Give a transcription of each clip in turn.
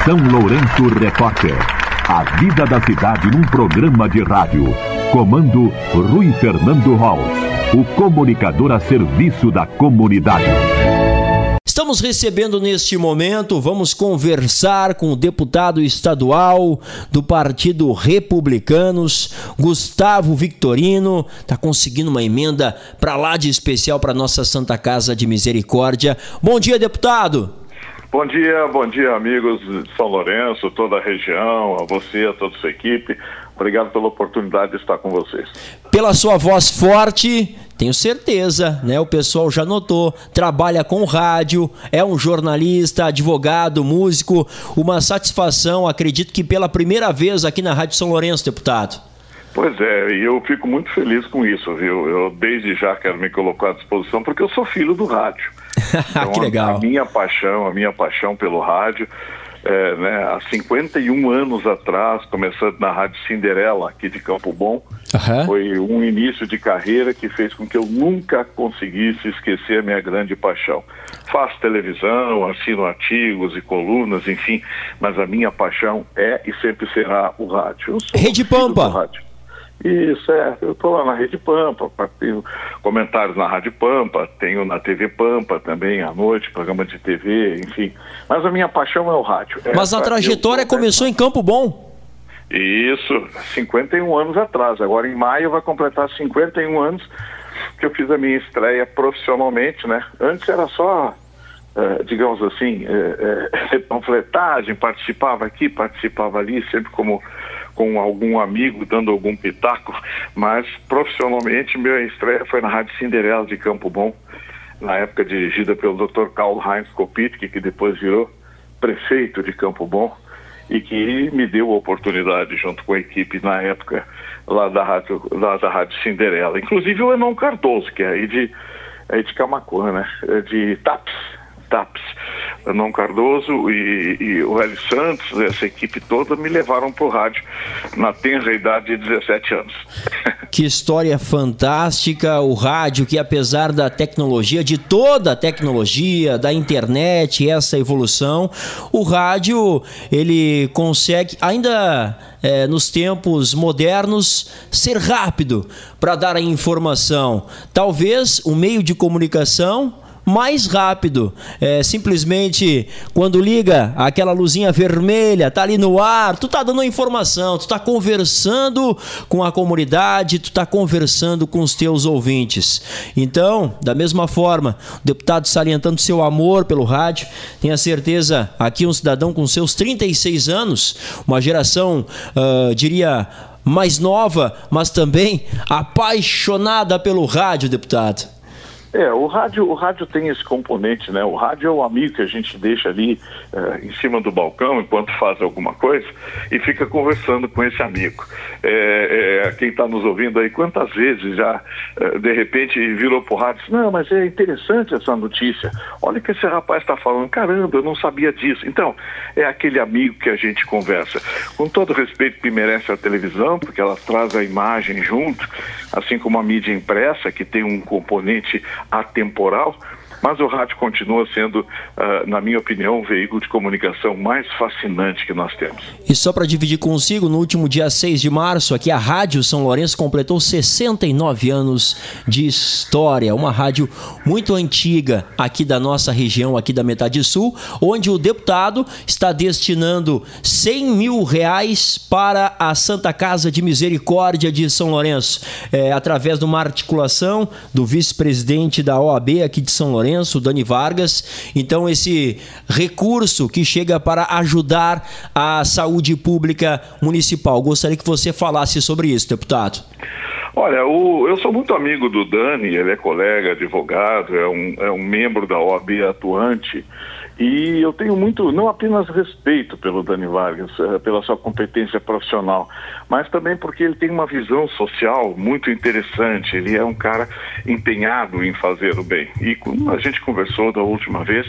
São Lourenço Repórter. A vida da cidade num programa de rádio. Comando Rui Fernando Holz, o comunicador a serviço da comunidade. Estamos recebendo neste momento, vamos conversar com o deputado estadual do Partido Republicanos, Gustavo Victorino. Está conseguindo uma emenda para lá de especial para nossa Santa Casa de Misericórdia. Bom dia, deputado. Bom dia, amigos de São Lourenço, toda a região, a você, a toda a sua equipe. Obrigado pela oportunidade de estar com vocês. Pela sua voz forte, tenho certeza, né? O pessoal já notou, trabalha com rádio, é um jornalista, advogado, músico. Uma satisfação, acredito que pela primeira vez aqui na Rádio São Lourenço, deputado. Pois é, e eu fico muito feliz com isso, viu? Eu desde já quero me colocar à disposição, porque eu sou filho do rádio. Então, que legal. A minha paixão pelo rádio, há 51 anos atrás, começando na Rádio Cinderela, aqui de Campo Bom, foi um início de carreira que fez com que eu nunca conseguisse esquecer a minha grande paixão. Faço televisão, assino artigos e colunas, enfim, mas a minha paixão é e sempre será o rádio. Eu sou Rede Pampa. Isso, eu estou lá na Rede Pampa, tenho comentários na Rádio Pampa, tenho na TV Pampa também, à noite, programa de TV, enfim. Mas a minha paixão é o rádio. Mas a trajetória começou em Campo Bom. Isso, 51 anos atrás. Agora em maio vai completar 51 anos que eu fiz a minha estreia profissionalmente, né? Antes era só, digamos assim, panfletagem, participava aqui, participava ali, sempre com algum amigo dando algum pitaco, mas profissionalmente minha estreia foi na Rádio Cinderela de Campo Bom, na época dirigida pelo Dr. Karl-Heinz Kopitzky, que depois virou prefeito de Campo Bom e que me deu a oportunidade, junto com a equipe na época lá da Rádio Cinderela. Inclusive o Enon Cardoso, que é aí de Camaquã, né? De TAPS. Enon Cardoso e o Hélio Santos, essa equipe toda, me levaram para o rádio na tenra idade de 17 anos. Que história fantástica, o rádio que, apesar da tecnologia, de toda a tecnologia, da internet, essa evolução, o rádio, ele consegue, ainda nos tempos modernos, ser rápido para dar a informação. Talvez o meio de comunicação mais rápido, simplesmente quando liga aquela luzinha vermelha, tá ali no ar, tu tá dando informação, tu tá conversando com a comunidade, tu tá conversando com os teus ouvintes. Então, da mesma forma, o deputado salientando seu amor pelo rádio, tenha certeza, aqui um cidadão com seus 36 anos, uma geração, diria, mais nova, mas também apaixonada pelo rádio, deputado. O rádio tem esse componente, né? O rádio é o amigo que a gente deixa ali em cima do balcão enquanto faz alguma coisa e fica conversando com esse amigo. Quem está nos ouvindo aí, quantas vezes já de repente virou pro rádio e disse, não, mas é interessante essa notícia, olha o que esse rapaz está falando, caramba, eu não sabia disso. Então, é aquele amigo que a gente conversa. Com todo respeito que merece a televisão, porque ela traz a imagem junto, assim como a mídia impressa, que tem um componente atemporal, mas o rádio continua sendo, na minha opinião, o veículo de comunicação mais fascinante que nós temos. E só para dividir consigo, no último dia 6 de março, aqui a Rádio São Lourenço completou 69 anos de história. Uma rádio muito antiga aqui da nossa região, aqui da metade sul, onde o deputado está destinando R$100 mil para a Santa Casa de Misericórdia de São Lourenço, através de uma articulação do vice-presidente da OAB aqui de São Lourenço, o Dani Vargas. Então esse recurso que chega para ajudar a saúde pública municipal. Gostaria que você falasse sobre isso, deputado. Olha, eu sou muito amigo do Dani, ele é colega, advogado, é um membro da OAB atuante. E eu tenho muito, não apenas respeito pelo Dani Vargas, pela sua competência profissional, mas também porque ele tem uma visão social muito interessante. Ele é um cara empenhado em fazer o bem. E quando a gente conversou da última vez,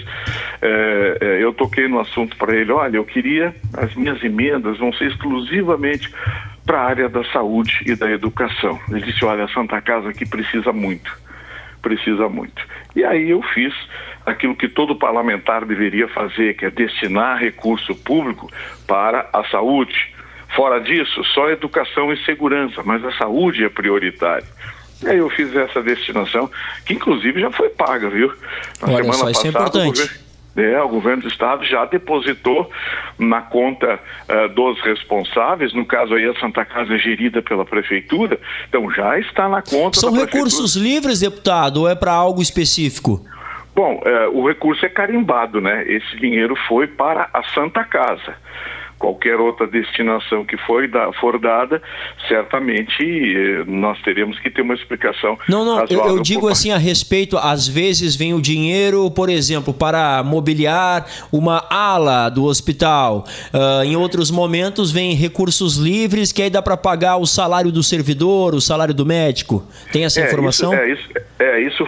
eu toquei no assunto para ele, olha, eu queria, as minhas emendas vão ser exclusivamente para a área da saúde e da educação. Ele disse, olha, a Santa Casa aqui precisa muito. E aí eu fiz aquilo que todo parlamentar deveria fazer, que é destinar recurso público para a saúde. Fora disso, só educação e segurança, mas a saúde é prioritária. E aí eu fiz essa destinação, que inclusive já foi paga, viu? Na semana passada, isso é importante. O governo do estado já depositou na conta dos responsáveis, no caso aí a Santa Casa é gerida pela prefeitura, então já está na conta São recursos livres, deputado, ou é para algo específico? Bom, o recurso é carimbado, né? Esse dinheiro foi para a Santa Casa. Qualquer outra destinação que for dada, certamente nós teremos que ter uma explicação. Não, eu digo assim a respeito, às vezes vem o dinheiro, por exemplo, para mobiliar uma ala do hospital. Em outros momentos vem recursos livres, que aí dá para pagar o salário do servidor, o salário do médico. Tem essa informação? Isso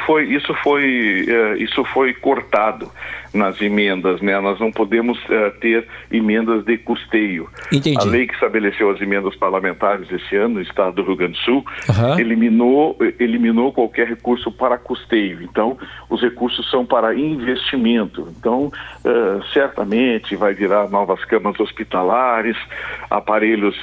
foi cortado nas emendas, né? Nós não podemos ter emendas de custeio. Entendi. A lei que estabeleceu as emendas parlamentares esse ano no estado do Rio Grande do Sul eliminou qualquer recurso para custeio. Então, os recursos são para investimento. Então, certamente vai virar novas camas hospitalares, aparelhos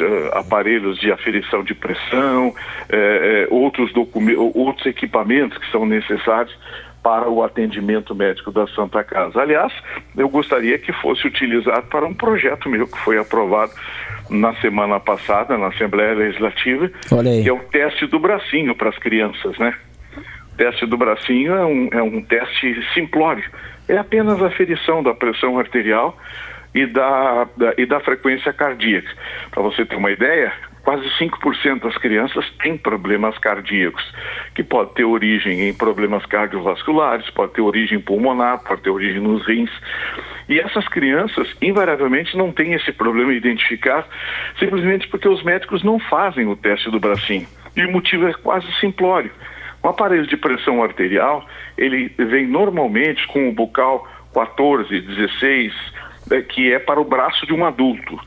de aferição de pressão, outros equipamentos que são necessários para o atendimento médico da Santa Casa. Aliás, eu gostaria que fosse utilizado para um projeto meu que foi aprovado na semana passada na Assembleia Legislativa, que é o teste do bracinho para as crianças, né? O teste do bracinho é um teste simplório. É apenas a aferição da pressão arterial e da frequência cardíaca. Para você ter uma ideia, quase 5% das crianças têm problemas cardíacos, que pode ter origem em problemas cardiovasculares, pode ter origem pulmonar, pode ter origem nos rins. E essas crianças, invariavelmente, não têm esse problema identificado, simplesmente porque os médicos não fazem o teste do bracinho. E o motivo é quase simplório. O aparelho de pressão arterial, ele vem normalmente com o bocal 14, 16, que é para o braço de um adulto.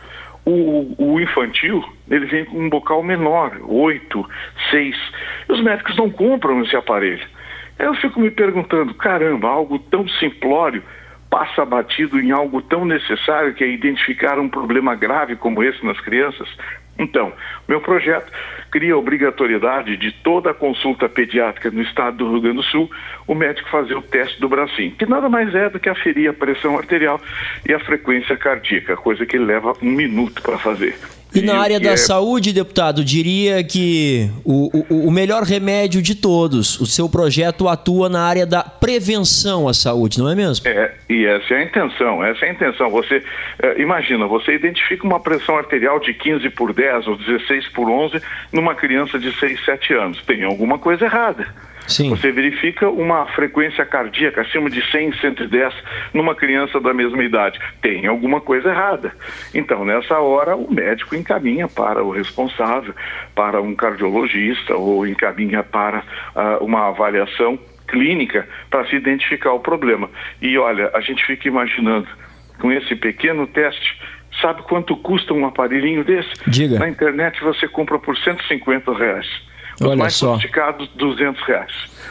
O infantil, ele vem com um bocal menor, 8, 6. E os médicos não compram esse aparelho. Eu fico me perguntando, caramba, algo tão simplório passa batido em algo tão necessário, que é identificar um problema grave como esse nas crianças? Então, meu projeto cria a obrigatoriedade de toda a consulta pediátrica no estado do Rio Grande do Sul, o médico fazer o teste do bracinho, que nada mais é do que aferir a pressão arterial e a frequência cardíaca, coisa que leva 1 minuto para fazer. E na área da saúde, deputado, diria que o melhor remédio de todos, o seu projeto atua na área da prevenção à saúde, não é mesmo? E essa é a intenção, Você, imagina, você identifica uma pressão arterial de 15/10 ou 16/11 numa criança de 6, 7 anos. Tem alguma coisa errada. Sim. Você verifica uma frequência cardíaca acima de 100, 110 numa criança da mesma idade. Tem alguma coisa errada. Então, nessa hora, o médico encaminha para o responsável, para um cardiologista, ou encaminha para uma avaliação clínica para se identificar o problema. E olha, a gente fica imaginando, com esse pequeno teste, sabe quanto custa um aparelhinho desse? Diga. Na internet você compra por R$150. Os mais sofisticados, R$200.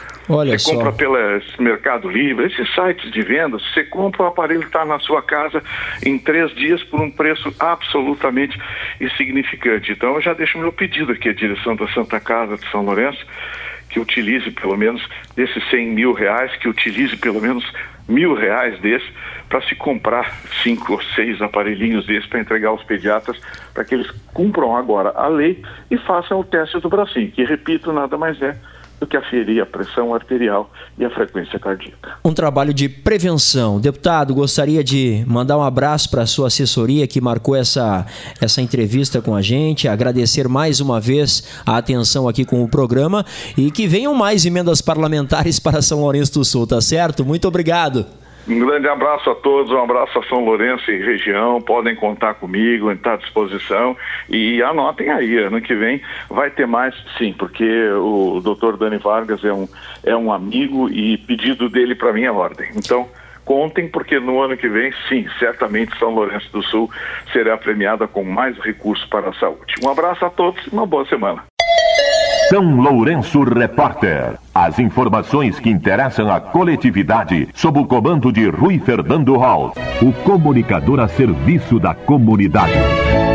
Você compra pelo Mercado Livre, esses sites de vendas, você compra, o aparelho está na sua casa em 3 dias por um preço absolutamente insignificante. Então eu já deixo meu pedido aqui à direção da Santa Casa de São Lourenço, que utilize pelo menos desses R$100 mil, que utilize pelo menos R$1.000 desses para se comprar 5 ou 6 aparelhinhos desses para entregar aos pediatras, para que eles cumpram agora a lei e façam o teste do bracinho, que, repito, nada mais é do que aferir a pressão arterial e a frequência cardíaca. Um trabalho de prevenção. Deputado, gostaria de mandar um abraço para a sua assessoria que marcou essa entrevista com a gente, agradecer mais uma vez a atenção aqui com o programa e que venham mais emendas parlamentares para São Lourenço do Sul, tá certo? Muito obrigado. Um grande abraço a todos, um abraço a São Lourenço e região, podem contar comigo, estar à disposição e anotem aí, ano que vem vai ter mais, sim, porque o Dr. Dani Vargas é um amigo e pedido dele para mim é ordem. Então, contem, porque no ano que vem, sim, certamente São Lourenço do Sul será premiada com mais recursos para a saúde. Um abraço a todos e uma boa semana. São Lourenço Repórter. As informações que interessam a coletividade sob o comando de Rui Fernando Hall, o comunicador a serviço da comunidade.